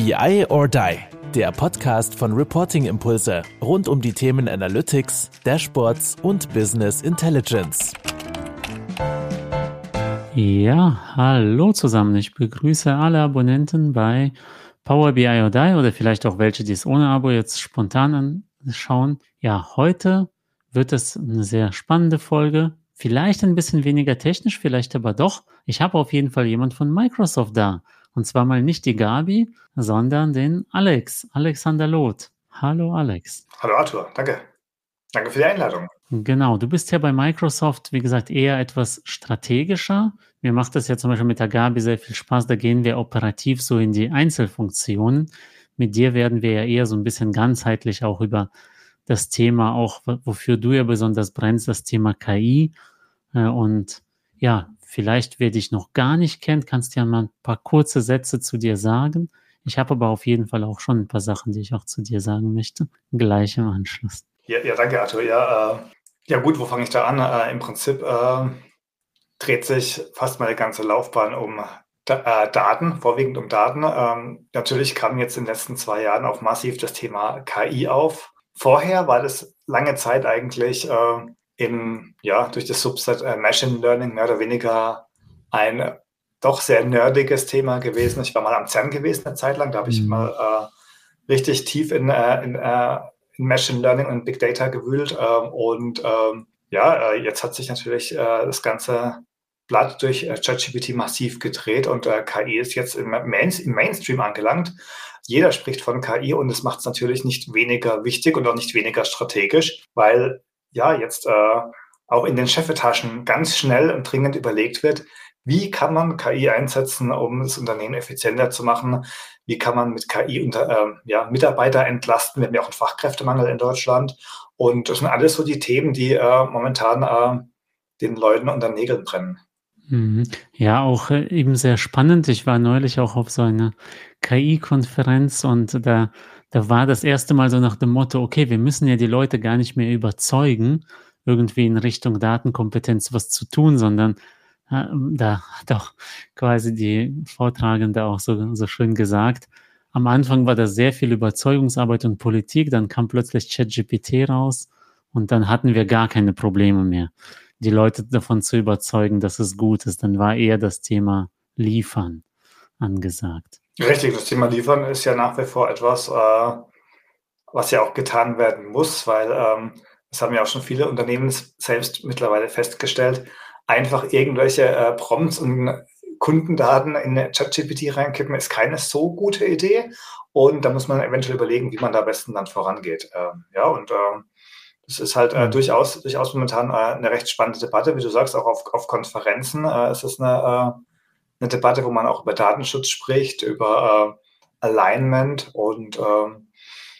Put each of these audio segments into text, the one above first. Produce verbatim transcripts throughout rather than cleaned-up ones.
B I or Die, der Podcast von Reporting Impulse rund um die Themen Analytics, Dashboards und Business Intelligence. Ja, hallo zusammen. Ich begrüße alle Abonnenten bei Power B I or Die oder vielleicht auch welche, die es ohne Abo jetzt spontan anschauen. Ja, heute wird es eine sehr spannende Folge. Vielleicht ein bisschen weniger technisch, vielleicht aber doch. Ich habe auf jeden Fall jemand von Microsoft da. Und zwar mal nicht die Gabi, sondern den Alex, Alexander Loth. Hallo Alex. Hallo Arthur, danke. Danke für die Einladung. Genau, du bist ja bei Microsoft, wie gesagt, eher etwas strategischer. Mir macht das ja zum Beispiel mit der Gabi sehr viel Spaß. Da gehen wir operativ so in die Einzelfunktionen. Mit dir werden wir ja eher so ein bisschen ganzheitlich auch über das Thema, auch wofür du ja besonders brennst, das Thema K I. Und ja, vielleicht, wer dich noch gar nicht kennt, kannst du ja mal ein paar kurze Sätze zu dir sagen. Ich habe aber auf jeden Fall auch schon ein paar Sachen, die ich auch zu dir sagen möchte, gleich im Anschluss. Ja, ja danke Arthur. Ja, äh, ja gut, wo fange ich da an? Äh, Im Prinzip äh, dreht sich fast meine ganze Laufbahn um da, äh, Daten, vorwiegend um Daten. Ähm, natürlich kam jetzt in den letzten zwei Jahren auch massiv das Thema K I auf. Vorher war das lange Zeit eigentlich äh, in, ja, durch das Subset äh, Machine Learning mehr oder weniger ein doch sehr nerdiges Thema gewesen. Ich war mal am CERN gewesen eine Zeit lang, da habe ich mhm. mal äh, richtig tief in, äh, in, äh, in Machine Learning und Big Data gewühlt. Äh, und äh, ja, äh, jetzt hat sich natürlich äh, das ganze Blatt durch äh, ChatGPT massiv gedreht und äh, K I ist jetzt im, Main, im Mainstream angelangt. Jeder spricht von K I und es macht es natürlich nicht weniger wichtig und auch nicht weniger strategisch, weil ja jetzt äh, auch in den Chefetagen ganz schnell und dringend überlegt wird, wie kann man K I einsetzen, um das Unternehmen effizienter zu machen? Wie kann man mit K I unter, äh, ja, Mitarbeiter entlasten? Wir haben ja auch einen Fachkräftemangel in Deutschland. Und das sind alles so die Themen, die äh, momentan äh, den Leuten unter den Nägeln brennen. Ja, auch äh, eben sehr spannend. Ich war neulich auch auf so einer K I-Konferenz und da, da war das erste Mal so nach dem Motto, okay, wir müssen ja die Leute gar nicht mehr überzeugen, irgendwie in Richtung Datenkompetenz was zu tun, sondern äh, da hat auch quasi die Vortragende auch so, so schön gesagt, am Anfang war da sehr viel Überzeugungsarbeit und Politik, dann kam plötzlich ChatGPT raus und dann hatten wir gar keine Probleme mehr, die Leute davon zu überzeugen, dass es gut ist. Dann war eher das Thema Liefern angesagt. Richtig, das Thema Liefern ist ja nach wie vor etwas, äh, was ja auch getan werden muss, weil ähm, das haben ja auch schon viele Unternehmen selbst mittlerweile festgestellt, einfach irgendwelche äh, Prompts und Kundendaten in ChatGPT reinkippen, ist keine so gute Idee. Und da muss man eventuell überlegen, wie man da am besten dann vorangeht. Ähm, ja, und ähm, das ist halt äh, durchaus, durchaus momentan äh, eine recht spannende Debatte, wie du sagst, auch auf, auf Konferenzen. Äh, es ist eine, äh, eine Debatte, wo man auch über Datenschutz spricht, über äh, Alignment und ähm,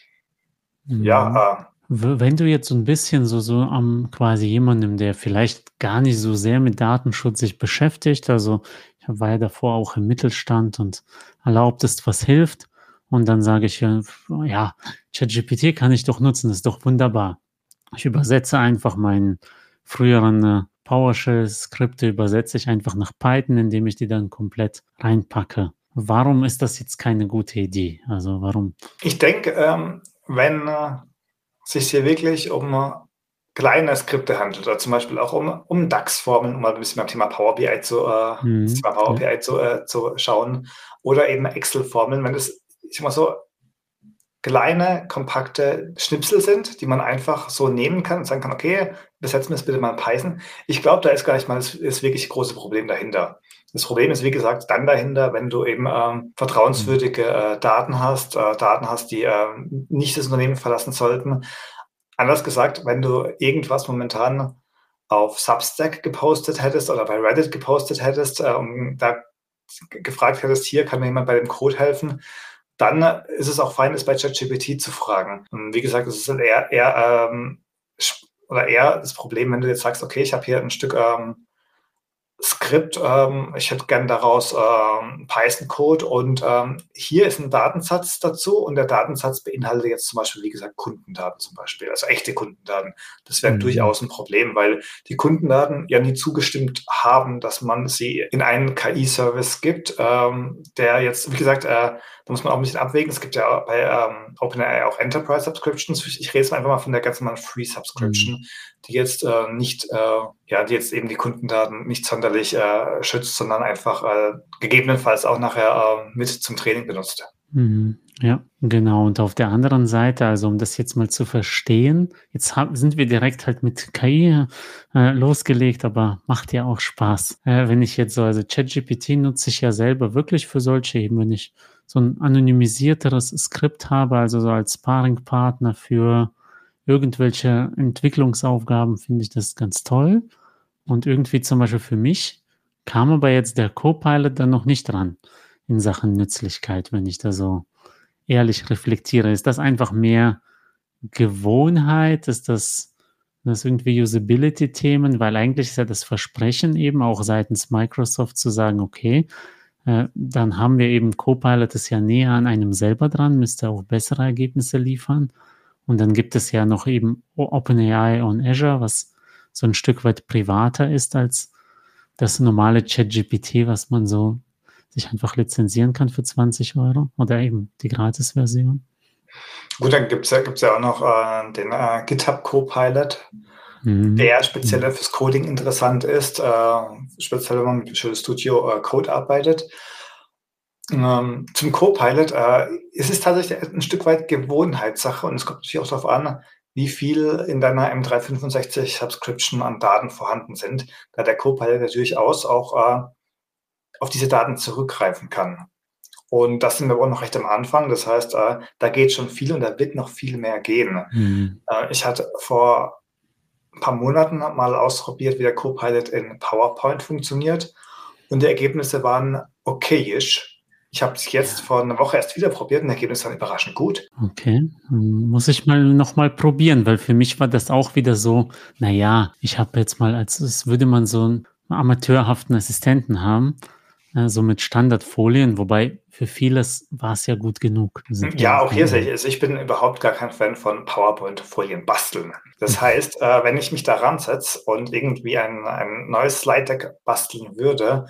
Mhm. ja. Äh, Wenn du jetzt so ein bisschen so, so am quasi jemandem, der vielleicht gar nicht so sehr mit Datenschutz sich beschäftigt, also ich war ja davor auch im Mittelstand und erlaubt ist, was hilft. Und dann sage ich, ja, ja, ChatGPT kann ich doch nutzen, ist doch wunderbar. Ich übersetze einfach meinen früheren äh, PowerShell-Skripte, übersetze ich einfach nach Python, indem ich die dann komplett reinpacke. Warum ist das jetzt keine gute Idee? Also warum? Ich denke, ähm, wenn äh, sich hier wirklich um äh, kleine Skripte handelt oder zum Beispiel auch um, um DAX-Formeln, um mal ein bisschen beim Thema Power B I zu, äh, Mhm, das Thema Power ja. B I zu, äh, zu schauen oder eben Excel-Formeln, wenn das, ich sag mal so, kleine, kompakte Schnipsel sind, die man einfach so nehmen kann und sagen kann, okay, besetzen wir es bitte mal in Python. Ich glaube, da ist gar nicht mal das, das wirklich große Problem dahinter. Das Problem ist, wie gesagt, dann dahinter, wenn du eben ähm, vertrauenswürdige äh, Daten hast, äh, Daten hast, die äh, nicht das Unternehmen verlassen sollten. Anders gesagt, wenn du irgendwas momentan auf Substack gepostet hättest oder bei Reddit gepostet hättest, äh, und da gefragt hättest, hier kann mir jemand bei dem Code helfen, dann ist es auch fein, es bei ChatGPT zu fragen. Und wie gesagt, es ist eher, eher, ähm, oder eher das Problem, wenn du jetzt sagst, okay, ich habe hier ein Stück ähm, Skript, ähm, ich hätte gern daraus ähm, Python-Code und ähm, hier ist ein Datensatz dazu und der Datensatz beinhaltet jetzt zum Beispiel, wie gesagt, Kundendaten zum Beispiel, also echte Kundendaten. Das wäre Mhm. durchaus ein Problem, weil die Kundendaten ja nie zugestimmt haben, dass man sie in einen K I-Service gibt, ähm, der jetzt, wie gesagt, äh, da muss man auch ein bisschen abwägen. Es gibt ja bei ähm, OpenAI auch Enterprise-Subscriptions. Ich rede jetzt einfach mal von der ganz normalen Mhm. Free-Subscription, die jetzt äh, nicht, äh, ja, die jetzt eben die Kundendaten nicht sonderlich äh, schützt, sondern einfach äh, gegebenenfalls auch nachher äh, mit zum Training benutzt. Mhm. Ja, genau. Und auf der anderen Seite, also um das jetzt mal zu verstehen, jetzt hab, sind wir direkt halt mit K I äh, losgelegt, aber macht ja auch Spaß. Äh, wenn ich jetzt so, also ChatGPT nutze ich ja selber wirklich für solche eben, wenn ich so ein anonymisierteres Skript habe, also so als Sparringpartner für irgendwelche Entwicklungsaufgaben, finde ich das ganz toll. Und irgendwie zum Beispiel für mich kam aber jetzt der Copilot dann noch nicht dran in Sachen Nützlichkeit, wenn ich da so ehrlich reflektiere. Ist das einfach mehr Gewohnheit? Ist das, das irgendwie Usability-Themen? Weil eigentlich ist ja das Versprechen eben auch seitens Microsoft zu sagen, okay, äh, dann haben wir eben Copilot ist ja näher an einem selber dran, müsste auch bessere Ergebnisse liefern. Und dann gibt es ja noch eben OpenAI on Azure, was so ein Stück weit privater ist als das normale ChatGPT, was man so sich einfach lizenzieren kann für zwanzig Euro oder eben die Gratis-Version. Gut, dann gibt es ja, gibt's ja auch noch äh, den äh, GitHub Copilot, Mhm. der speziell Mhm. fürs Coding interessant ist, äh, speziell wenn man mit Visual Studio äh, Code arbeitet. Ähm, zum Copilot, äh, es ist tatsächlich ein Stück weit Gewohnheitssache und es kommt natürlich auch darauf an, wie viel in deiner M drei fünfundsechzig Subscription an Daten vorhanden sind, da der Copilot ja durchaus auch äh, auf diese Daten zurückgreifen kann. Und das sind wir aber noch recht am Anfang. Das heißt, äh, da geht schon viel und da wird noch viel mehr gehen. Mhm. Äh, ich hatte vor ein paar Monaten mal ausprobiert, wie der Copilot in PowerPoint funktioniert und die Ergebnisse waren okayisch. Ich habe es jetzt Ja, vor einer Woche erst wieder probiert und die Ergebnisse waren überraschend gut. okay. Hm, muss ich mal noch mal probieren, weil für mich war das auch wieder so, na ja, ich habe jetzt mal als als würde man so einen amateurhaften Assistenten haben, äh, so mit Standardfolien, wobei für vieles war es ja gut genug, sind wir Ja, uns auch mal hier sehe ich ehrlich. es. Ich bin überhaupt gar kein Fan von PowerPoint-Folien basteln. Das heißt, äh, wenn ich mich da ransetze und irgendwie ein ein neues Slide-Deck basteln würde,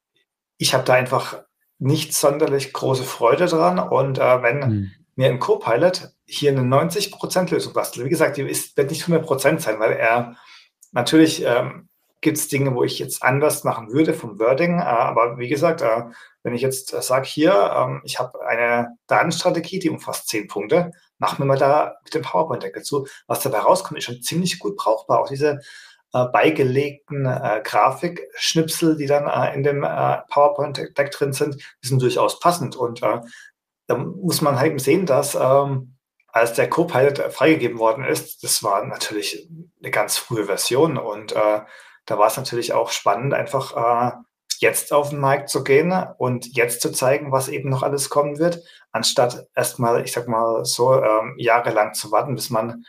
ich habe da einfach nicht sonderlich große Freude dran und, äh, wenn Mhm. mir 'n Copilot hier 'ne neunzig Lösung bastelt, wie gesagt, die ist wird nicht hundert sein, weil er natürlich, ähm, gibt's Dinge, wo ich jetzt anders machen würde vom Wording, äh, aber wie gesagt, äh, wenn ich jetzt, äh, sage: „Hier, ähm, ich habe eine Datenstrategie, die umfasst zehn Punkte, mach mir mal da bitte 'n PowerPoint-Deck dazu." Was dabei rauskommt, ist schon ziemlich gut brauchbar. Auch diese äh, beigelegten äh, Grafikschnipsel, die dann äh, in dem äh, PowerPoint-Deck drin sind, die sind durchaus passend. Und äh, da muss man halt eben sehen, dass ähm, als der Copilot äh, freigegeben worden ist, das war natürlich eine ganz frühe Version und äh, da war es natürlich auch spannend, einfach äh, jetzt auf den Markt zu gehen und jetzt zu zeigen, was eben noch alles kommen wird, anstatt erstmal, ich sag mal so, ähm, jahrelang zu warten, bis man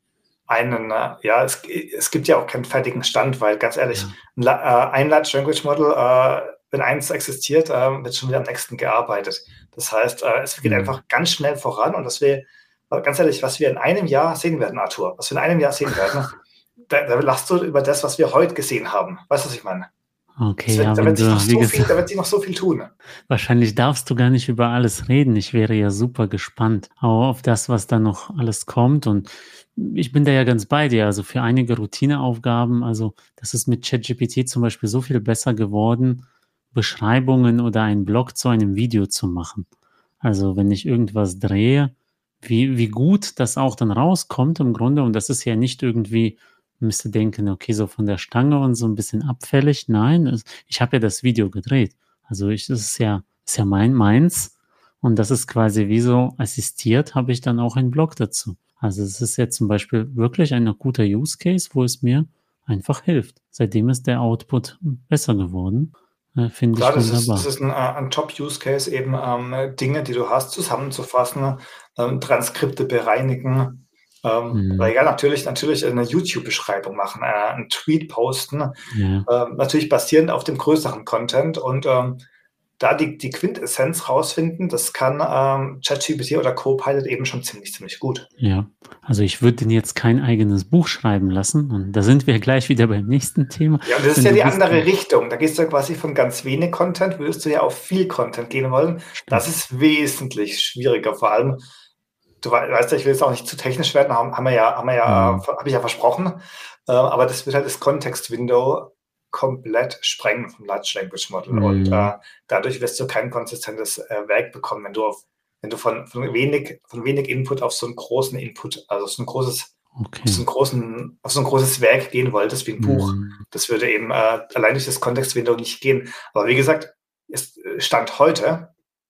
einen, äh, ja, es, es gibt ja auch keinen fertigen Stand, weil ganz ehrlich, Ja. ein, La- äh, ein Large Language Model, äh, wenn eins existiert, äh, wird schon wieder am nächsten gearbeitet. Das heißt, äh, es geht Mhm. einfach ganz schnell voran und dass wir, äh, ganz ehrlich, was wir in einem Jahr sehen werden, Arthur, was wir in einem Jahr sehen werden, da, da lachst du über das, was wir heute gesehen haben. Weißt du, was ich meine? Okay, Es wird, ja, da wenn wird sich noch du, wie so viel, da gesagt, wird sich noch so viel tun. wahrscheinlich darfst du gar nicht über alles reden. Ich wäre ja super gespannt au auf das, was da noch alles kommt und ich bin da ja ganz bei dir. Also, für einige Routineaufgaben also, das ist mit ChatGPT zum Beispiel so viel besser geworden, Beschreibungen oder einen Blog zu einem Video zu machen. Also, wenn ich irgendwas drehe, wie wie gut das auch dann rauskommt im Grunde und das ist ja nicht irgendwie man müsste denken, okay, so von der Stange und so ein bisschen abfällig. Nein, es ich habe ja das Video gedreht. Also, ich das ist ja ist ja mein meins und das ist quasi wie so assistiert habe ich dann auch einen Blog dazu. Also, es ist jetzt zum Beispiel wirklich ein guter Use Case, wo es mir einfach hilft. Seitdem ist der Output besser geworden, äh, finde Klar, ich das ist, das wunderbar. ist ein, äh, ein Top-Use-Case, eben ähm, Dinge, die du hast, zusammenzufassen, ähm, Transkripte bereinigen. Ähm, weil Mhm. ja, natürlich, natürlich eine YouTube-Beschreibung machen, äh, einen Tweet posten, Ja. ähm, natürlich basierend auf dem größeren Content und ähm, da die, die Quintessenz rausfinden, das kann ähm, ChatGPT oder Copilot eben schon ziemlich, ziemlich gut. Ja. Also, ich würde denen jetzt kein eigenes Buch schreiben lassen und da sind wir gleich wieder beim nächsten Thema. Ja, und das ist Wenn ja du die bist andere Richtung. Da gehst du ja quasi von ganz wenig Content, würdest du ja auf viel Content gehen wollen. Das stimmt. ist wesentlich schwieriger. Vor allem, du wei weißt ja, ich will jetzt auch nicht zu technisch werden, haben haben wir ja haben wir ja Mhm. äh, habe ich ja versprochen. Äh, aber das wird halt das Context-Window komplett sprengen vom Large Language Model. Und Mhm. äh, dadurch wirst du kein konsistentes äh, Werk bekommen, wenn du auf wenn du von von wenig von wenig Input auf so 'n großen Input, also so 'n großes auf so Okay. 'n großen auf so 'n großes Werk gehen wolltest wie 'n Buch. Mhm. Das würde eben, äh, allein durch das Context-Window nicht gehen. Aber wie gesagt, es äh, Stand heute,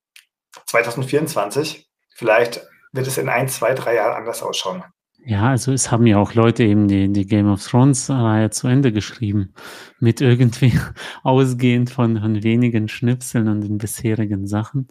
zwanzig vierundzwanzig, vielleicht wird es in ein, zwei, drei Jahren anders ausschauen. Ja, also, es haben ja auch Leute eben die die Game of Thrones Reihe zu Ende geschrieben, mit irgendwie ausgehend von von wenigen Schnipseln und den bisherigen Sachen.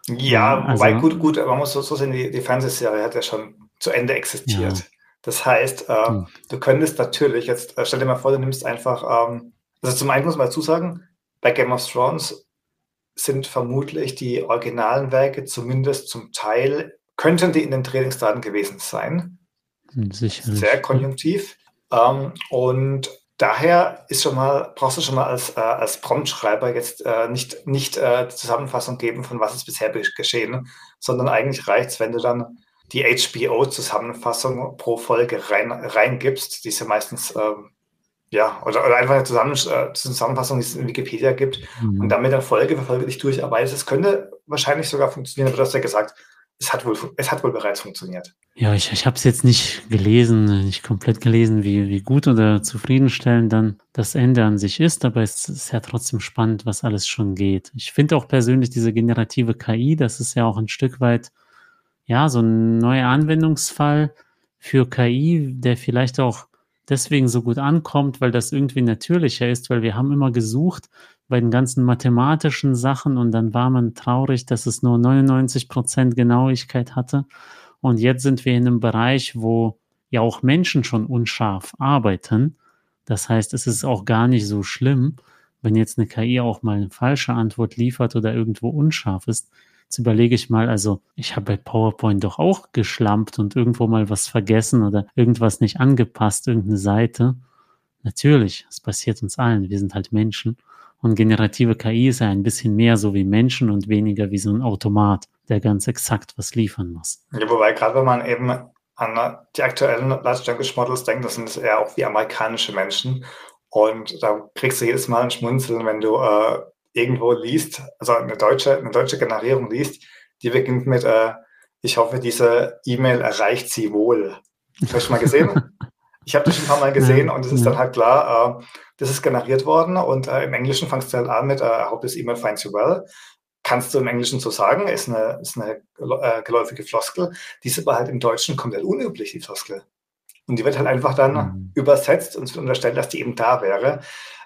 Ja, Ja, wobei also gut gut, man muss so so sehen, die die Fernsehserie hat ja schon zu Ende ja, existiert. Das heißt, äh, hm, du könntest natürlich jetzt äh, stell dir mal vor, du nimmst einfach, ähm also, zum einen muss man dazu sagen, bei Game of Thrones sind vermutlich die originalen Werke zumindest zum Teil könnten die in den Trainingsdaten gewesen sein. hm, Sehr sicherlich, ja. konjunktiv. Ähm, und daher ist schon mal brauchst du schon mal als, äh, als Promptschreiber jetzt, äh, nicht nicht, äh, Zusammenfassung geben, von was ist bisher be geschehen, sondern eigentlich reicht's, wenn du dann die H B O-Zusammenfassung pro Folge rein reingibst, die ist ja meistens, ähm, ja, oder oder einfach 'ne Zusammensch äh, Zusammenfassung, die es in Wikipedia gibt und Mhm. dann mit der Folge für Folge dich durcharbeitest. Es könnte wahrscheinlich sogar funktionieren, aber du hast ja gesagt, es hat wohl fu es hat wohl bereits funktioniert. Ja, ich ich habe es jetzt nicht gelesen, äh, nicht komplett gelesen, wie wie gut oder zufriedenstellend dann das Ende an sich ist, aber es ist ja trotzdem spannend, was alles schon geht. Ich finde auch persönlich diese generative K I, das ist ja auch 'n Stück weit, ja, so 'n neuer Anwendungsfall für K I, der vielleicht auch deswegen so gut ankommt, weil das irgendwie natürlicher ist, weil wir haben immer gesucht bei den ganzen mathematischen Sachen und dann war man traurig, dass es nur neunundneunzig Prozent Genauigkeit hatte. Und jetzt sind wir in 'nem Bereich, wo ja auch Menschen schon unscharf arbeiten. Das heißt, es ist auch gar nicht so schlimm, wenn jetzt 'ne K I auch mal 'ne falsche Antwort liefert oder irgendwo unscharf ist. Jetzt überlege ich mal, also, ich habe bei PowerPoint doch auch geschlampt und irgendwo mal was vergessen oder irgendwas nicht angepasst, irgend 'ne Seite. Natürlich, es passiert uns allen. Wir sind halt Menschen. Und generative K I ist ja ein bisschen mehr so wie Menschen und weniger wie so 'n Automat, der ganz exakt was liefern muss. Ja, wobei grad wenn man eben an, äh, die aktuellen Large Language Models denkt, das sind eher auch wie amerikanische Menschen. Und da kriegst du jedes Mal 'n Schmunzeln, wenn du, äh, irgendwo liest, also 'ne deutsche 'ne deutsche Generierung liest, die beginnt mit, äh: „Ich hoffe, diese E-Mail erreicht Sie wohl.“ Hast du schon mal gesehen? Ich habe das schon 'n paar Mal Ja, gesehen und es ist dann ja. halt klar, äh, das ist generiert worden und, äh, im Englischen fängst du halt an mit, äh: „I hope this email finds you well.“ Kannst du im Englischen so sagen, ist 'ne ist 'ne gel äh, geläufige Floskel. Die ist aber halt im Deutschen komplett unüblich, die Floskel. Und die wird halt einfach dann Mhm. übersetzt und es wird unterstellt, dass die eben da wäre.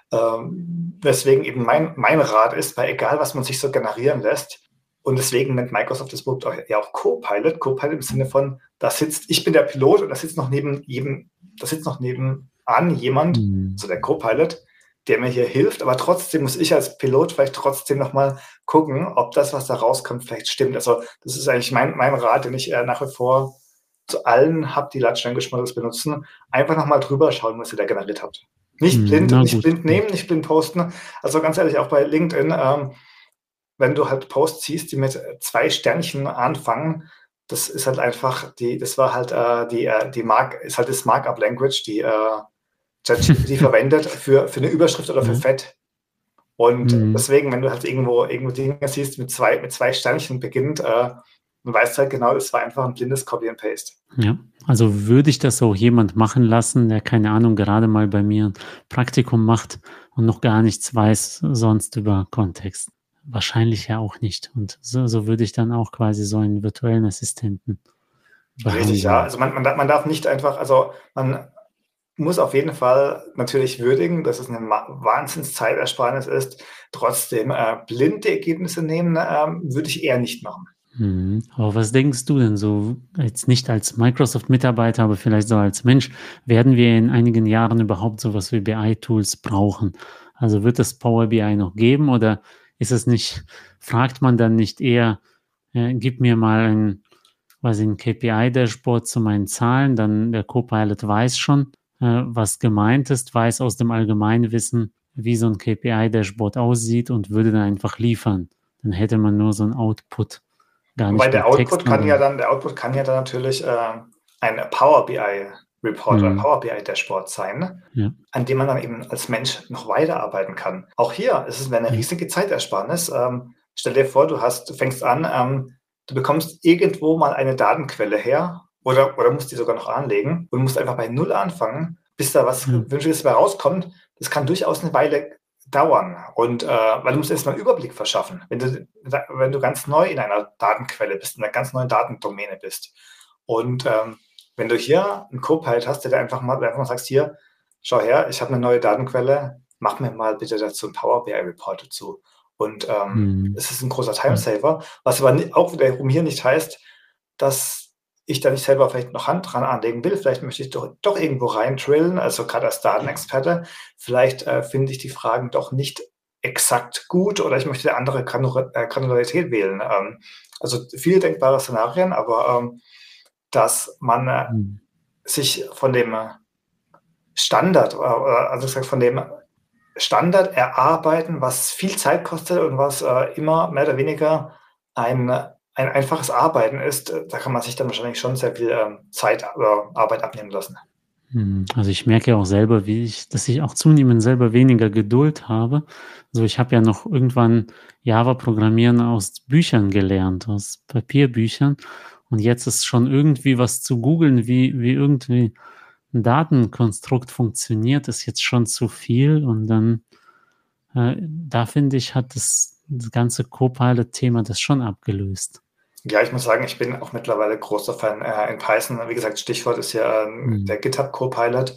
Ähm, weswegen eben mein mein Rat ist, bei egal was man sich so generieren lässt und deswegen nennt Microsoft das Produkt auch ja auch Copilot. Copilot im Sinne von, da sitzt ich bin der Pilot und da sitzt noch neben jedem da sitzt noch nebenan jemand, Mhm. so der Copilot, der mir hier hilft, aber trotzdem muss ich als Pilot vielleicht trotzdem noch mal gucken, ob das, was da rauskommt, vielleicht stimmt. Also, das ist eigentlich mein mein Rat, den ich, äh, nach wie vor zu allen habe, die Large Language Models benutzen. Einfach noch mal drüber schauen, was ihr da generiert habt. Nicht Mhm, blind na nicht gut, blind ja. nehmen, nicht blind posten. Also, ganz ehrlich, auch bei LinkedIn, ähm, wenn du halt Posts siehst, die mit zwei Sternchen anfangen, das ist halt einfach die das war halt, äh, die äh, die Mark ist halt das Markup Language, die, äh, ChatGPT verwendet für für 'ne Überschrift oder für Ja. Fett. Und Mhm. deswegen, wenn du halt irgendwo irgendwo Dinge siehst mit zwei mit zwei Sternchen beginnt, äh, du weißt halt genau, das war einfach 'n blindes Copy and Paste. Ja, also, würde ich das auch jemand machen lassen, der, keine Ahnung, gerade mal bei mir 'n Praktikum macht und noch gar nichts weiß sonst über Kontext? Wahrscheinlich ja auch nicht. Und so so würde ich dann auch quasi so einen virtuellen Assistenten Richtig, ja. behandeln. Also, man man da man darf nicht einfach also, man muss auf jeden Fall natürlich würdigen, dass es 'ne ma Wahnsinns-Zeitersparnis ist. Trotzdem, äh, blinde Ergebnisse nehmen, ähm, würde ich eher nicht machen. Mhm. Aber was denkst du denn so, jetzt nicht als Microsoft-Mitarbeiter, aber vielleicht so als Mensch, werden wir in einigen Jahren überhaupt so was wie B I-Tools brauchen? Also wird es Power B I noch geben oder ist es nicht, fragt man dann nicht eher, äh, gib mir mal ein, weiß ich, ein K P I-Dashboard zu meinen Zahlen, dann der Copilot weiß schon, äh, was gemeint ist, weiß aus dem Allgemeinwissen, wie so ein K P I-Dashboard aussieht und würde dann einfach liefern. Dann hätte man nur so ein Output. Gar Wobei nicht der mehr Text, Output kann ja sondern dann, der Output kann ja dann natürlich äh, ein Power B I Report oder ein mhm. Power B I Dashboard sein, Ja, an dem man dann eben als Mensch noch weiterarbeiten kann. Auch hier ist es eine ja, riesige Zeitersparnis. Ähm, stell dir vor, du hast, du fängst an, ähm, du bekommst irgendwo mal eine Datenquelle her oder, oder musst die sogar noch anlegen und musst einfach bei Null anfangen, bis da was ja, Wünschliches dabei rauskommt. Das kann durchaus eine Weile dauern. Und äh, weil du musst erstmal einen Überblick verschaffen, wenn du, wenn du ganz neu in einer Datenquelle bist, in einer ganz neuen Datendomäne bist. Und ähm, wenn du hier einen Copilot hast, der dir einfach mal, der einfach mal sagst, hier, schau her, ich habe eine neue Datenquelle, mach mir mal bitte dazu einen Power B I Report dazu. Und ähm, mhm. es ist ein großer Ja, Timesaver, was aber ni- auch wiederum hier nicht heißt, dass ich da nicht selber vielleicht noch Hand dran anlegen will. Vielleicht möchte ich doch, doch irgendwo rein drillen, also gerade als Datenexperte. Vielleicht äh, finde ich die Fragen doch nicht exakt gut oder ich möchte eine andere Granula- äh, Granularität wählen. Ähm, also viele denkbare Szenarien, aber ähm, dass man äh, mhm. sich von dem äh, Standard, äh, oder also gesagt, von dem Standard erarbeiten, was viel Zeit kostet und was äh, immer mehr oder weniger ein, ein einfaches Arbeiten ist, äh, da kann man sich dann wahrscheinlich schon sehr viel ähm, Zeit oder Arbeit abnehmen lassen. Mhm. Also ich merke ja auch selber, wie ich, dass ich auch zunehmend selber weniger Geduld habe. Also ich habe ja noch irgendwann Java-Programmieren aus Büchern gelernt, aus Papierbüchern. Und jetzt ist schon irgendwie was zu googeln, wie, wie irgendwie ein Datenkonstrukt funktioniert, ist jetzt schon zu viel. Und dann, äh, da finde ich, hat das, das ganze Copilot-Thema das schon abgelöst. Ja, ich muss sagen, ich bin auch mittlerweile großer Fan äh, in Python. Wie gesagt, Stichwort ist ja ähm, Mhm. der GitHub Copilot.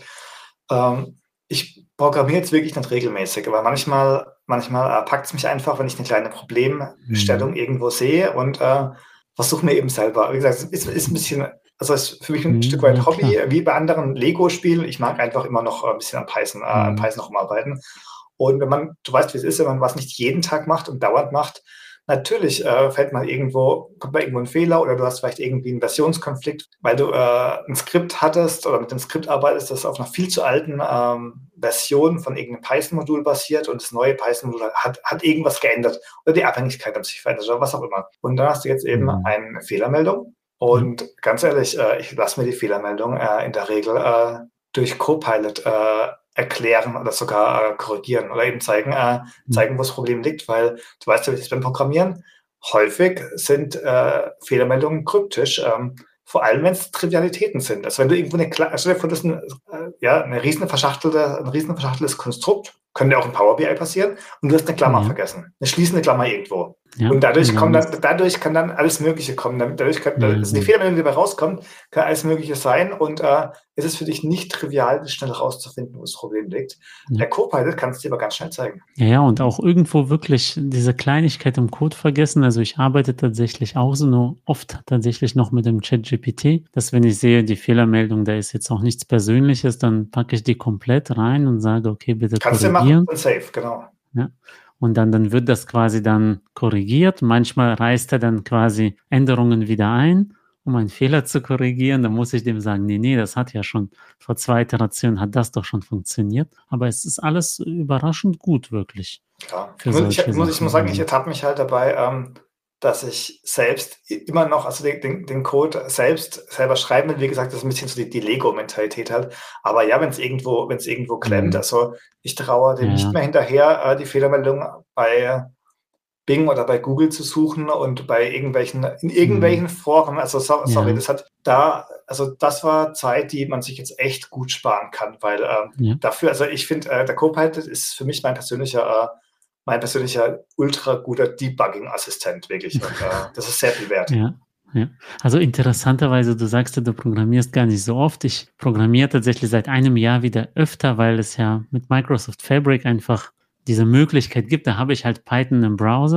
Ähm, ich programmiere jetzt wirklich nicht regelmäßig, aber manchmal, manchmal äh, packt es mich einfach, wenn ich eine kleine Problemstellung Mhm. irgendwo sehe und äh, versuche mir eben selber. Wie gesagt, es ist, ist ein bisschen, also es ist für mich ein Stück Mhm. Ja, weit Hobby, klar. wie bei anderen Lego-Spielen. Ich mag einfach immer noch ein bisschen an Python, äh, an Mhm. Python noch umarbeiten. Und wenn man, du weißt, wie es ist, wenn man was nicht jeden Tag macht und dauernd macht, natürlich äh, fällt mal irgendwo, kommt mal irgendwo ein Fehler oder du hast vielleicht irgendwie einen Versionskonflikt, weil du äh, ein Skript hattest oder mit dem Skript arbeitest, das auf einer viel zu alten ähm, Version von irgendeinem Python-Modul basiert und das neue Python-Modul hat, hat irgendwas geändert oder die Abhängigkeit hat sich verändert oder was auch immer. Und dann hast du jetzt eben Mhm. eine Fehlermeldung Ja. und ganz ehrlich, äh, ich lasse mir die Fehlermeldung äh, in der Regel äh, durch Copilot äh, erklären oder sogar äh, korrigieren oder eben zeigen, äh, Mhm. zeigen, wo das Problem liegt, weil du weißt ja, wie es beim Programmieren häufig sind äh, Fehlermeldungen kryptisch, ähm, vor allem wenn es Trivialitäten sind. Also wenn du irgendwo eine, Kla- stell dir vor, das ist ein, äh, ja, eine riesen verschachtelte, ein riesen verschachteltes Konstrukt, könnte ja auch in Power B I passieren, und du hast eine Klammer Ja. vergessen, eine schließende Klammer irgendwo. Ja. Und dadurch, Und kommt dann dann, ist, dadurch kann dann alles Mögliche kommen. Dadurch kann, ja, also die ja. Fehlermeldung, die dabei rauskommt, kann alles Mögliche sein und äh, es ist für dich nicht trivial, schnell rauszufinden, wo das Problem liegt. Ja. Der Copilot kann es dir aber ganz schnell zeigen. Ja, ja, und auch irgendwo wirklich diese Kleinigkeit im Code vergessen. Also ich arbeite tatsächlich auch so nur oft tatsächlich noch mit dem ChatGPT, dass wenn ich sehe, die Fehlermeldung, da ist jetzt auch nichts Persönliches, dann packe ich die komplett rein und sage, okay, bitte Kannst du machen, korrigieren. und safe, genau. Ja. Und dann, dann wird das quasi dann korrigiert. Manchmal reißt er dann quasi Änderungen wieder ein, um einen Fehler zu korrigieren. Dann muss ich dem sagen, nee, nee, das hat ja schon vor zwei Iterationen hat das doch schon funktioniert. Aber es ist alles überraschend gut, wirklich, Ja. für Ich, muss- ich, solche muss, ich muss sagen, ich Sachen. ertappe mich halt dabei, ähm, dass ich selbst immer noch, also den, den, den Code selbst selber schreiben will. Wie gesagt, das ist ein bisschen so die, die Lego-Mentalität halt. Aber ja, wenn es irgendwo, wenn es irgendwo klemmt, Mhm. also ich traue dem Ja, nicht ja. mehr hinterher, äh, die Fehlermeldung bei Bing oder bei Google zu suchen und bei irgendwelchen, in irgendwelchen Mhm. Foren, also so, sorry, Ja, das hat da, also das war Zeit, die man sich jetzt echt gut sparen kann, weil ähm, ja. dafür, also ich finde, äh, der Copilot ist für mich mein persönlicher, äh, mein persönlicher ultra guter Debugging-Assistent, wirklich. Und äh, das ist sehr viel wert. Ja, ja. Also interessanterweise, du sagst ja, du programmierst gar nicht so oft. Ich programmiere tatsächlich seit einem Jahr wieder öfter, weil es ja mit Microsoft Fabric einfach diese Möglichkeit gibt. Da habe ich halt Python im Browser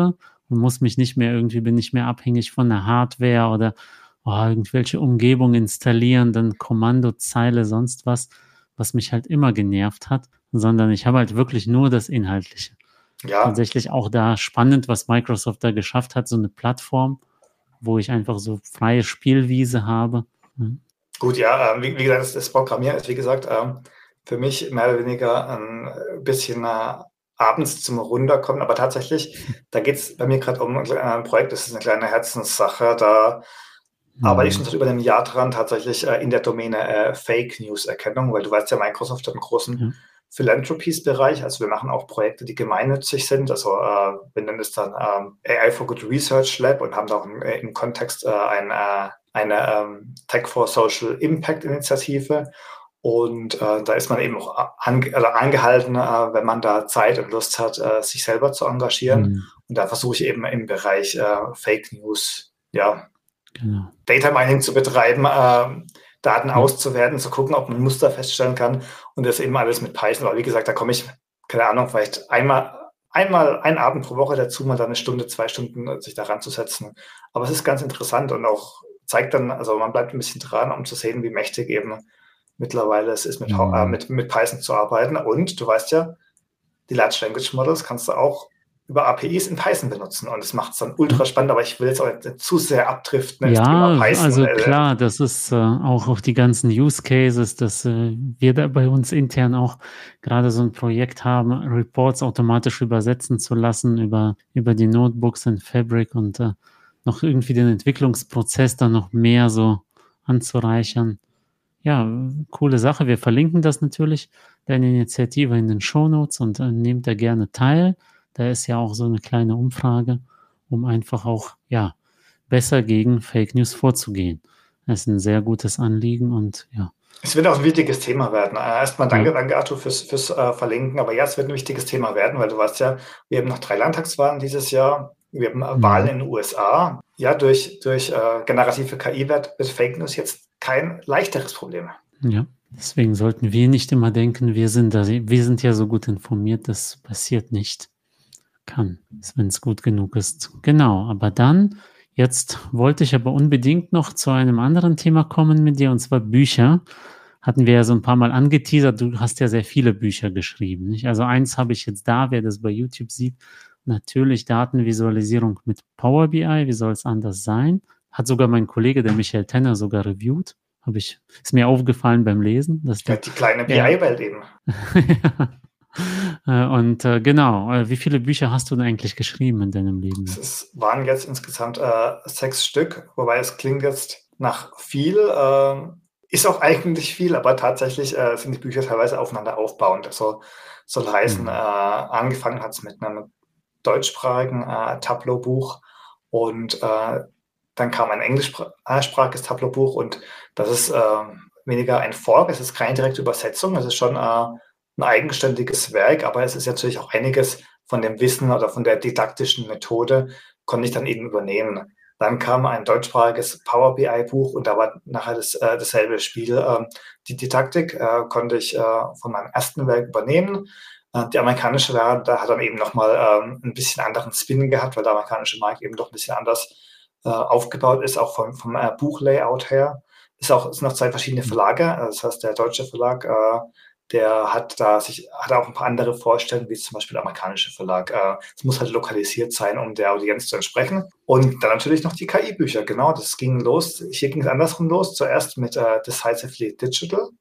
und muss mich nicht mehr irgendwie, bin nicht mehr abhängig von der Hardware oder oh, irgendwelche Umgebungen installieren, dann Kommandozeile, sonst was, was mich halt immer genervt hat, sondern ich habe halt wirklich nur das Inhaltliche. Ja, Tatsächlich auch da spannend, was Microsoft da geschafft hat, so eine Plattform, wo ich einfach so freie Spielwiese habe. Hm. gut, ja, ähm, wie, wie gesagt, das, das Programmieren ist, wie gesagt, ähm, für mich mehr oder weniger ein bisschen äh, abends zum Runterkommen, aber tatsächlich, da geht es bei mir gerade um ein Projekt, das ist eine kleine Herzenssache, da arbeite ich schon Hm. seit über einem Jahr dran, tatsächlich äh, in der Domäne äh, Fake News Erkennung, weil du weißt ja, Microsoft hat einen großen Ja. Philanthropies-Bereich, also wir machen auch Projekte, die gemeinnützig sind, also äh, wir nennen es dann ähm, A I for Good Research Lab und haben da auch im, äh, im Kontext äh, ein, äh, eine ähm, Tech for Social Impact Initiative und äh, da ist man eben auch ange also angehalten, äh, wenn man da Zeit und Lust hat, äh, sich selber zu engagieren Hm. und da versuche ich eben im Bereich äh, Fake News, ja, Genau. Data Mining zu betreiben, äh, Daten Ja. auszuwerten, zu gucken, ob man Muster feststellen kann und das eben alles mit Python. Aber wie gesagt, da komme ich, keine Ahnung, vielleicht einmal, einmal einen Abend pro Woche dazu, mal da eine Stunde, zwei Stunden sich da ranzusetzen. Aber es ist ganz interessant und auch zeigt dann, also man bleibt ein bisschen dran, um zu sehen, wie mächtig eben mittlerweile es ist, mit, Mhm. äh, mit, mit Python zu arbeiten. Und du weißt ja, die Large Language Models kannst du auch über A P Is in Python benutzen und das macht es dann ultra spannend, aber ich will jetzt auch nicht zu sehr abdriften ins Thema Ja, Python. also äh, klar, das ist äh, auch auf die ganzen Use Cases, dass äh, wir da bei uns intern auch gerade so ein Projekt haben, Reports automatisch übersetzen zu lassen über, über die Notebooks in Fabric und äh, noch irgendwie den Entwicklungsprozess dann noch mehr so anzureichern. Ja, coole Sache. Wir verlinken das natürlich, deine Initiative in den Shownotes und äh, nehmt da gerne teil. Da ist ja auch so eine kleine Umfrage, um einfach auch, ja, besser gegen Fake News vorzugehen. Das ist ein sehr gutes Anliegen und ja. Es wird auch ein wichtiges Thema werden. Äh, Erstmal danke, Ja. danke Arthur fürs, fürs äh, Verlinken. Aber ja, es wird ein wichtiges Thema werden, weil du weißt ja, wir haben noch drei Landtagswahlen dieses Jahr. Wir haben Mhm. Wahlen in den U S A. Ja, durch, durch äh, generative K I wird wird Fake News jetzt kein leichteres Problem. Ja, deswegen sollten wir nicht immer denken, wir sind da, wir sind ja so gut informiert, das passiert nicht. Kann, wenn es gut genug ist. Genau, aber dann, jetzt wollte ich aber unbedingt noch zu einem anderen Thema kommen mit dir, und zwar Bücher. Hatten wir ja so ein paar Mal angeteasert, du hast ja sehr viele Bücher geschrieben, nicht? Also eins habe ich jetzt da, wer das bei YouTube sieht, natürlich Datenvisualisierung mit Power B I, wie soll es anders sein? Hat sogar mein Kollege, der Michael Tenner, sogar reviewed. Habe ich, ist mir aufgefallen beim Lesen, dass Ja, du, die kleine ja. B I-Welt eben. Äh, Und äh, genau, äh, wie viele Bücher hast du denn eigentlich geschrieben in deinem Leben? Es ist, waren jetzt insgesamt äh, sechs Stück, wobei es klingt jetzt nach viel. Äh, ist auch eigentlich viel, aber tatsächlich äh, sind die Bücher teilweise aufeinander aufbauend. Also soll heißen, Mhm. äh, angefangen hat es mit einem deutschsprachigen äh, Tableau-Buch und äh, dann kam ein englischsprachiges Tableau-Buch und das ist äh, weniger ein Fork, es ist keine direkte Übersetzung, es ist schon äh, ein eigenständiges Werk, aber es ist natürlich auch einiges von dem Wissen oder von der didaktischen Methode konnte ich dann eben übernehmen. Dann kam ein deutschsprachiges Power B I-Buch und da war nachher das, äh, dasselbe Spiel. Ähm, die Didaktik äh, konnte ich äh, von meinem ersten Werk übernehmen. Äh, die amerikanische Welt, da hat dann eben nochmal ähm, ein bisschen anderen Spin gehabt, weil der amerikanische Markt eben doch ein bisschen anders äh, aufgebaut ist, auch vom, vom äh, Buchlayout her. Es sind noch zwei verschiedene Verlage. Das heißt, der deutsche Verlag, äh, der hat da sich, hat auch ein paar andere Vorstellungen, wie zum Beispiel der amerikanische Verlag. Äh, es muss halt lokalisiert sein, um der Audienz zu entsprechen. Und dann natürlich noch die K I-Bücher, genau, das ging los. Hier ging es andersrum los. Zuerst mit äh, Decisively Digital.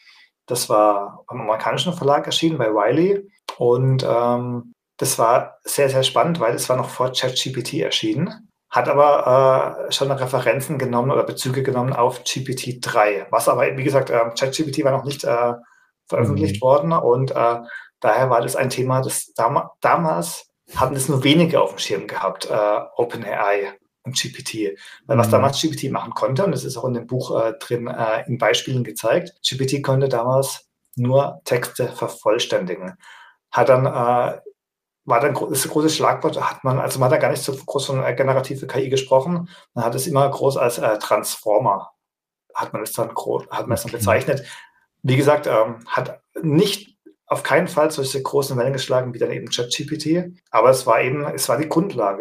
Das war beim amerikanischen Verlag erschienen, bei Wiley. Und ähm, das war sehr, sehr spannend, weil es war noch vor ChatGPT erschienen. Hat aber äh, schon Referenzen genommen oder Bezüge genommen auf G P T drei. Was aber, wie gesagt, äh, ChatGPT war noch nicht äh, veröffentlicht Mhm. worden und äh, daher war das ein Thema, das dam damals hatten es nur wenige auf dem Schirm gehabt, äh, OpenAI und G P T. Weil was Mhm. damals G P T machen konnte, und das ist auch in dem Buch äh, drin äh, in Beispielen gezeigt, G P T konnte damals nur Texte vervollständigen. Hat dann äh, war dann das große Schlagwort, hat man, also man hat da gar nicht so groß von äh, generative K I gesprochen, man hat es immer groß als äh, Transformer, hat man es dann, groß, hat man es dann Okay. bezeichnet. Wie gesagt, ähm, hat nicht auf keinen Fall solche großen Wellen geschlagen wie dann eben ChatGPT, aber es war eben, es war die Grundlage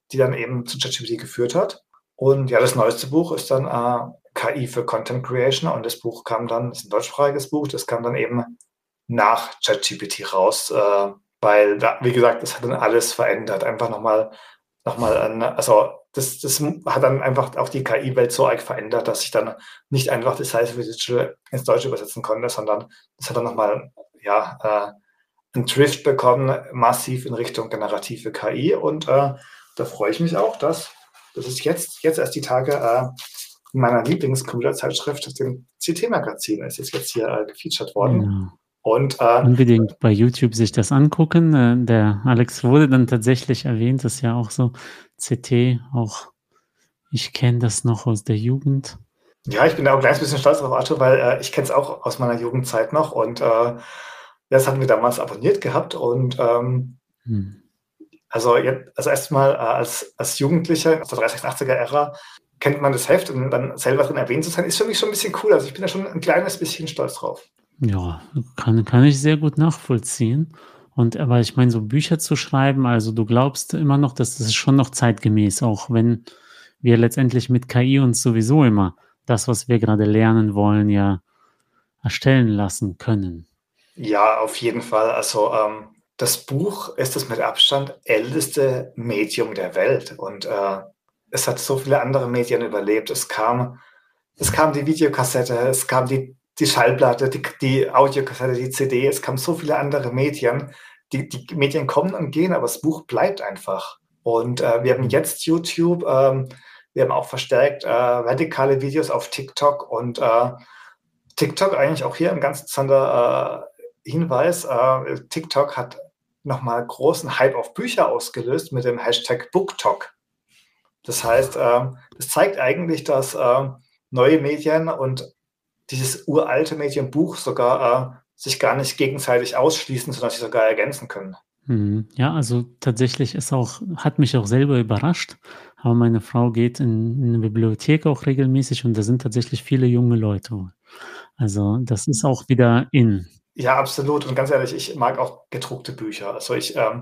die dann eben zu ChatGPT geführt hat. Und ja, das neueste Buch ist dann äh, K I für Content Creation und das Buch kam dann, das ist ein deutschsprachiges Buch, das kam dann eben nach ChatGPT raus, äh, weil, da, wie gesagt, das hat dann alles verändert. Einfach nochmal, nochmal an, also das, das hat dann einfach auch die K I-Welt so arg verändert, dass ich dann nicht einfach das Science for Digital ins Deutsche übersetzen konnte, sondern das hat dann nochmal, ja, äh, einen Drift bekommen, massiv in Richtung generative K I und äh, da freue ich mich auch, dass das ist jetzt, jetzt erst die Tage äh, in meiner Lieblings-Computerzeitschrift, dem C T-Magazin, ist jetzt, jetzt hier äh, gefeatured worden. Genau. Und, äh, Unbedingt bei YouTube sich das angucken. Äh, der Alex wurde dann tatsächlich erwähnt, das ist ja auch so C T, auch ich kenne das noch aus der Jugend. Ja, ich bin da auch ein kleines bisschen stolz auf Arthur, weil äh, ich kenne es auch aus meiner Jugendzeit noch und äh, das hatten wir damals abonniert gehabt und ähm, hm. also, jetzt, also erstmal äh, als, als Jugendlicher aus der dreißiger, achtziger-Ära kennt man das Heft und dann selber drin erwähnt zu sein, ist für mich schon ein bisschen cool. Also ich bin da schon ein kleines bisschen stolz drauf. Ja, kann, kann ich sehr gut nachvollziehen. Und aber ich meine, so Bücher zu schreiben, also du glaubst immer noch, dass das ist schon noch zeitgemäß, auch wenn wir letztendlich mit K I uns sowieso immer das, was wir gerade lernen wollen, ja erstellen lassen können. Ja, auf jeden Fall. Also ähm, das Buch ist das mit Abstand älteste Medium der Welt und äh, es hat so viele andere Medien überlebt. Es kam, es kam die Videokassette, es kam die die Schallplatte, die, die Audiokassette, die C D, es kamen so viele andere Medien. Die, die Medien kommen und gehen, aber das Buch bleibt einfach. Und äh, wir haben jetzt YouTube, ähm, wir haben auch verstärkt äh, vertikale Videos auf TikTok und äh, TikTok eigentlich auch hier ein ganz interessanter äh, Hinweis. Äh, TikTok hat nochmal großen Hype auf Bücher ausgelöst mit dem Hashtag BookTok. Das heißt, äh, das zeigt eigentlich, dass äh, neue Medien und dieses uralte Medienbuch sogar äh, sich gar nicht gegenseitig ausschließen, sondern sich sogar ergänzen können. Mhm. Ja, also tatsächlich ist auch, hat mich auch selber überrascht, aber meine Frau geht in, in eine Bibliothek auch regelmäßig und da sind tatsächlich viele junge Leute. Also das ist auch wieder in. Ja, absolut. Und ganz ehrlich, ich mag auch gedruckte Bücher. Also ich, ähm,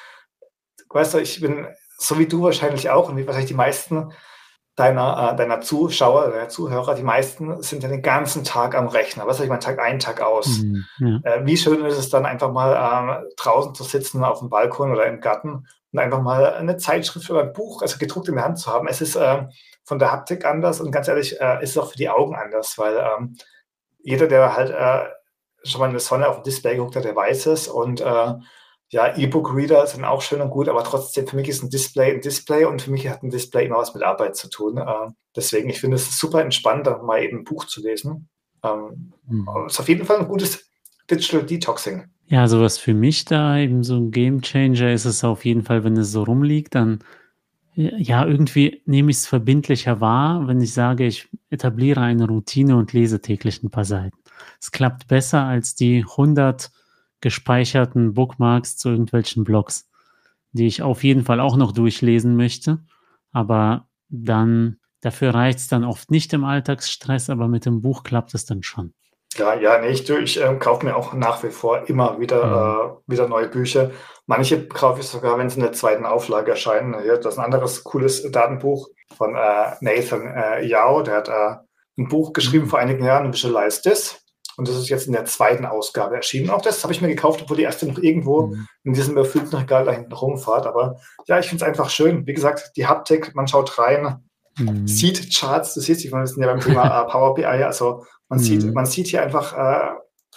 weißt du, ich bin, so wie du wahrscheinlich auch und wie wahrscheinlich die meisten deiner, äh, deiner Zuschauer, deiner Zuhörer, die meisten sind ja den ganzen Tag am Rechner. Was sag ich mal, Tag ein, Tag aus. Mhm, ja. Äh, wie schön ist es dann einfach mal äh, draußen zu sitzen auf dem Balkon oder im Garten und einfach mal eine Zeitschrift oder ein Buch, also gedruckt in der Hand zu haben. Es ist äh, von der Haptik anders und ganz ehrlich, äh, ist es auch für die Augen anders, weil ähm, jeder, der halt äh, schon mal in der Sonne auf dem Display geguckt hat, der weiß es und äh, ja, E-Book-Reader sind auch schön und gut, aber trotzdem, für mich ist ein Display ein Display und für mich hat ein Display immer was mit Arbeit zu tun. Äh, deswegen, ich finde es super entspannt, dann mal eben ein Buch zu lesen. Ähm, mhm. Ist auf jeden Fall ein gutes Digital Detoxing. Ja, also was für mich da eben so ein Gamechanger ist, es auf jeden Fall, wenn es so rumliegt, dann ja, irgendwie nehme ich es verbindlicher wahr, wenn ich sage, ich etabliere eine Routine und lese täglich ein paar Seiten. Es klappt besser als die hundert gespeicherten Bookmarks zu irgendwelchen Blogs, die ich auf jeden Fall auch noch durchlesen möchte, aber dann, dafür reicht es dann oft nicht im Alltagsstress, aber mit dem Buch klappt es dann schon. Ja, ja, nee, ich, ich äh, kaufe mir auch nach wie vor immer wieder, mhm. äh, wieder neue Bücher. Manche kaufe ich sogar, wenn sie in der zweiten Auflage erscheinen. Hier, das ist ein anderes cooles Datenbuch von äh, Nathan äh, Yao, der hat äh, ein Buch geschrieben mhm. vor einigen Jahren, Visualize This. Und das ist jetzt in der zweiten Ausgabe erschienen. Auch das habe ich mir gekauft, obwohl die erste noch irgendwo mhm. in diesem überfüllten Regal da hinten rumfahrt. Aber ja, ich finde es einfach schön. Wie gesagt, die Haptik, man schaut rein, mhm. sieht Charts, du siehst, wir sind ja beim Thema äh, Power B I, also man, mhm. sieht, man sieht hier einfach äh,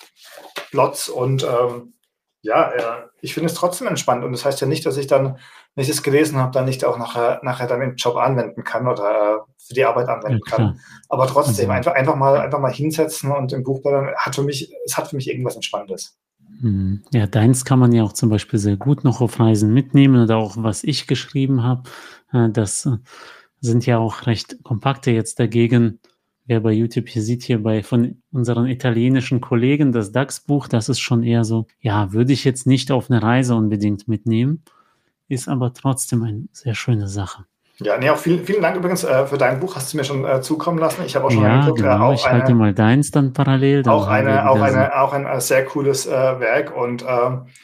Plots und ähm, ja, äh, ich finde es trotzdem entspannt. Und das heißt ja nicht, dass ich dann, wenn ich das gelesen habe, dann nicht auch nachher, nachher dann im Job anwenden kann oder äh, für die Arbeit anwenden ja, kann. Aber trotzdem, also, einfach, einfach, mal, einfach mal hinsetzen und im Buch blättern, hat für mich, es hat für mich irgendwas Entspannendes. Ja, deins kann man ja auch zum Beispiel sehr gut noch auf Reisen mitnehmen oder auch, was ich geschrieben habe. Das sind ja auch recht kompakte jetzt dagegen. Wer bei YouTube hier sieht, hier bei von unseren italienischen Kollegen das D A X-Buch, das ist schon eher so, ja, würde ich jetzt nicht auf eine Reise unbedingt mitnehmen, ist aber trotzdem eine sehr schöne Sache. Ja, nee, auch vielen, vielen Dank übrigens äh, für dein Buch, hast du mir schon äh, zukommen lassen. Ich habe auch schon ja, geguckt. Genau. Äh, auch ich eine, halte mal deins dann parallel. Dann auch eine, auch eine, so. auch ein äh, sehr cooles äh, Werk und äh,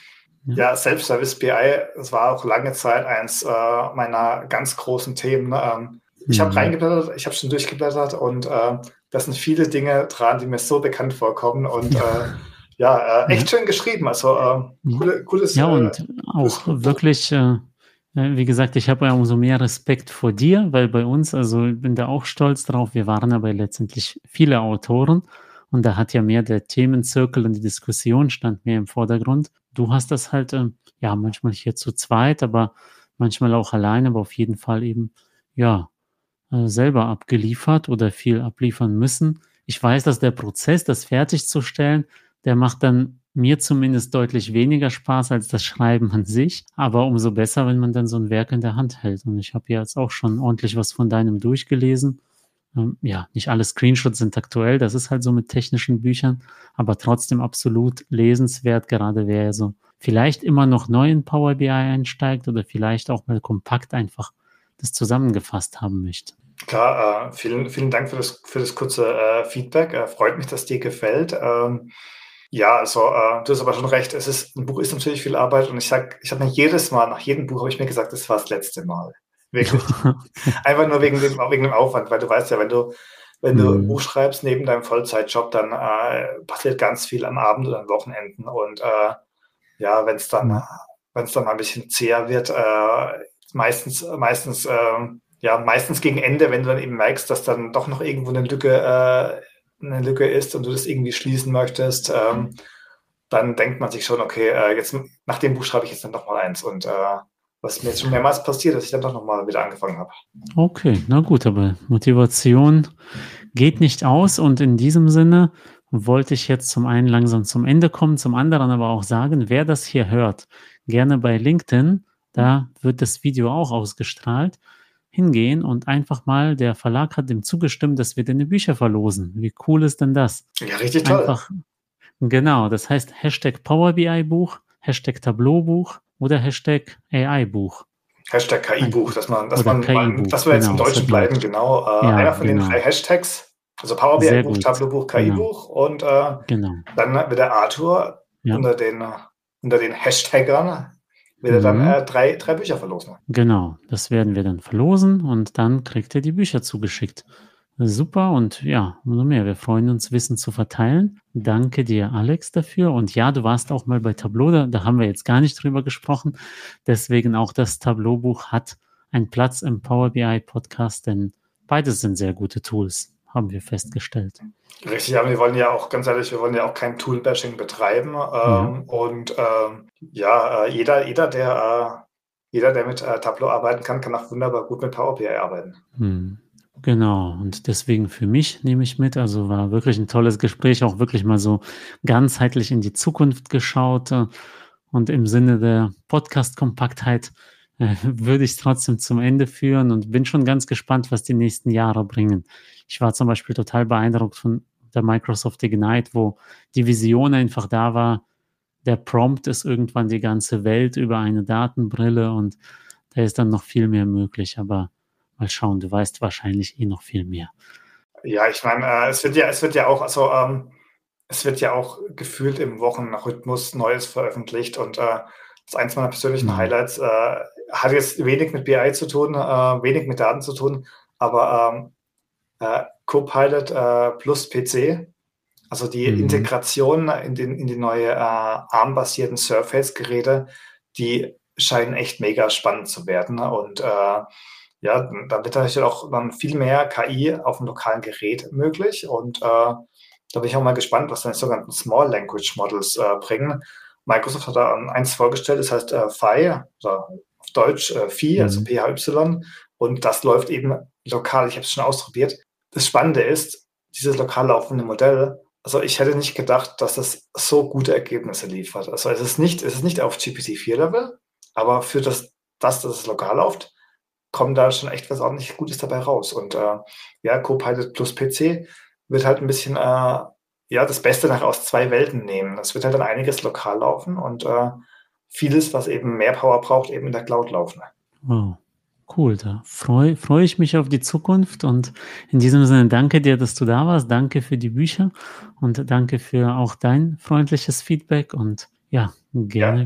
Ja, ja Self-Service B I, das war auch lange Zeit eins äh, meiner ganz großen Themen. Ähm, ich habe reingeblättert, ich habe schon durchgeblättert und äh, da sind viele Dinge dran, die mir so bekannt vorkommen und äh, ja, äh, echt ja. schön geschrieben. Also äh, coole, cooles. Ja, und äh, auch wirklich, äh, wie gesagt, ich habe ja umso mehr Respekt vor dir, weil bei uns, also ich bin da auch stolz drauf, wir waren aber letztendlich viele Autoren und da hat ja mehr der Themenzirkel und die Diskussion stand mehr im Vordergrund. Du hast das halt, äh, ja, manchmal hier zu zweit, aber manchmal auch alleine, aber auf jeden Fall eben, ja, äh, selber abgeliefert oder viel abliefern müssen. Ich weiß, dass der Prozess, das fertigzustellen, der macht dann mir zumindest deutlich weniger Spaß als das Schreiben an sich, aber umso besser, wenn man dann so ein Werk in der Hand hält. Und ich habe ja jetzt auch schon ordentlich was von deinem durchgelesen. Ähm, ja, nicht alle Screenshots sind aktuell, das ist halt so mit technischen Büchern, aber trotzdem absolut lesenswert, gerade wer so vielleicht immer noch neu in Power B I einsteigt oder vielleicht auch mal kompakt einfach das zusammengefasst haben möchte. Klar, äh, vielen, vielen Dank für das, für das kurze äh, Feedback. Äh, freut mich, dass dir gefällt. Ähm, ja, also äh, du hast aber schon recht. Es ist, ein Buch ist natürlich viel Arbeit und ich sag, ich habe mir jedes Mal, nach jedem Buch habe ich mir gesagt, das war das letzte Mal. Wirklich. Einfach nur wegen dem, wegen dem Aufwand, weil du weißt ja, wenn du, wenn du ein Buch schreibst neben deinem Vollzeitjob, dann äh, passiert ganz viel am Abend oder an Wochenenden und äh, ja, wenn es dann, wenn es dann mal ein bisschen zäher wird, äh, meistens, meistens, äh, ja, meistens gegen Ende, wenn du dann eben merkst, dass dann doch noch irgendwo eine Lücke, äh, eine Lücke ist und du das irgendwie schließen möchtest, ähm, dann denkt man sich schon, okay, äh, jetzt nach dem Buch schreibe ich jetzt dann noch mal eins und äh, was mir jetzt schon mehrmals passiert, dass ich dann doch noch mal wieder angefangen habe. Okay, na gut, aber Motivation geht nicht aus und in diesem Sinne wollte ich jetzt zum einen langsam zum Ende kommen, zum anderen aber auch sagen, wer das hier hört, gerne bei LinkedIn, da wird das Video auch ausgestrahlt, hingehen und einfach mal, der Verlag hat dem zugestimmt, dass wir deine Bücher verlosen. Wie cool ist denn das? Ja, richtig toll. Einfach, genau, das heißt Hashtag Power B I Buch, Hashtag Tableau Buch oder Hashtag A I Buch. Hashtag K I-Buch, dass man, dass Oder man, man K I-Buch, dass wir jetzt genau, im Deutschen das bleiben, genau. Äh, Ja, einer von genau. den drei Hashtags, also Power B Sehr I-Buch, gut. Tableau-Buch, K I-Buch und äh, Genau. dann wird der Arthur Ja. unter den, unter den Hashtaggern wird er dann Mhm. äh, drei, drei Bücher verlosen. Genau, das werden wir dann verlosen und dann kriegt ihr die Bücher zugeschickt. Super und ja, umso mehr. Wir freuen uns, Wissen zu verteilen. Danke dir, Alex, dafür. Und ja, du warst auch mal bei Tableau, da, da haben wir jetzt gar nicht drüber gesprochen. Deswegen auch das Tableau-Buch hat einen Platz im Power B I-Podcast, denn beides sind sehr gute Tools, haben wir festgestellt. Richtig, aber wir wollen ja auch, ganz ehrlich, wir wollen ja auch kein Tool-Bashing betreiben. Ähm, ja. Und ähm, ja, äh, jeder, jeder, der, äh, jeder, der mit äh, Tableau arbeiten kann, kann auch wunderbar gut mit Power B I arbeiten. Hm. Genau, und deswegen für mich nehme ich mit, also war wirklich ein tolles Gespräch, auch wirklich mal so ganzheitlich in die Zukunft geschaut äh, und im Sinne der Podcast-Kompaktheit äh, würde ich es trotzdem zum Ende führen und bin schon ganz gespannt, was die nächsten Jahre bringen. Ich war zum Beispiel total beeindruckt von der Microsoft Ignite, wo die Vision einfach da war, der Prompt ist irgendwann die ganze Welt über eine Datenbrille und da ist dann noch viel mehr möglich, aber mal schauen, du weißt wahrscheinlich eh noch viel mehr. Ja, ich meine, äh, es wird ja, es wird ja auch, also ähm, es wird ja auch gefühlt im Wochenrhythmus Neues veröffentlicht und äh, das ist eins meiner persönlichen mhm. Highlights. Äh, hat jetzt wenig mit B I zu tun, äh, wenig mit Daten zu tun, aber ähm, äh, Copilot äh, plus P C, also die mhm. Integration in, den, in die neue äh, ARM-basierten Surface-Geräte, die scheinen echt mega spannend zu werden und äh, ja, dann wird natürlich auch dann viel mehr K I auf dem lokalen Gerät möglich und äh, da bin ich auch mal gespannt, was dann die sogenannten Small Language Models äh, bringen. Microsoft hat da eins vorgestellt, das heißt äh, Phi, also auf Deutsch äh, Phi, mhm. also P H Y und das läuft eben lokal, ich habe es schon ausprobiert. Das Spannende ist, dieses lokal laufende Modell, also ich hätte nicht gedacht, dass das so gute Ergebnisse liefert. Also es ist nicht, es ist nicht auf G P T vier Level, aber für das, das, dass es lokal läuft, kommt da schon echt was ordentlich Gutes dabei raus. Und äh, ja, Copilot plus P C wird halt ein bisschen äh, ja, das Beste nach aus zwei Welten nehmen. Das wird halt dann einiges lokal laufen und äh, vieles, was eben mehr Power braucht, eben in der Cloud laufen. Wow, cool. Da freue freu ich mich auf die Zukunft und in diesem Sinne danke dir, dass du da warst. Danke für die Bücher und danke für auch dein freundliches Feedback und ja, gerne ja. wieder.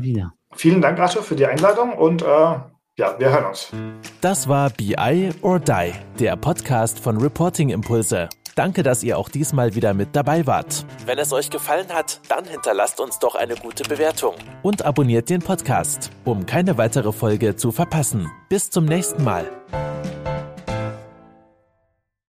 vielen Dank, Arthur, für die Einladung und äh, ja, wir hören uns. Das war B I or Die, der Podcast von Reporting Impulse. Danke, dass ihr auch diesmal wieder mit dabei wart. Wenn es euch gefallen hat, dann hinterlasst uns doch eine gute Bewertung und abonniert den Podcast, um keine weitere Folge zu verpassen. Bis zum nächsten Mal.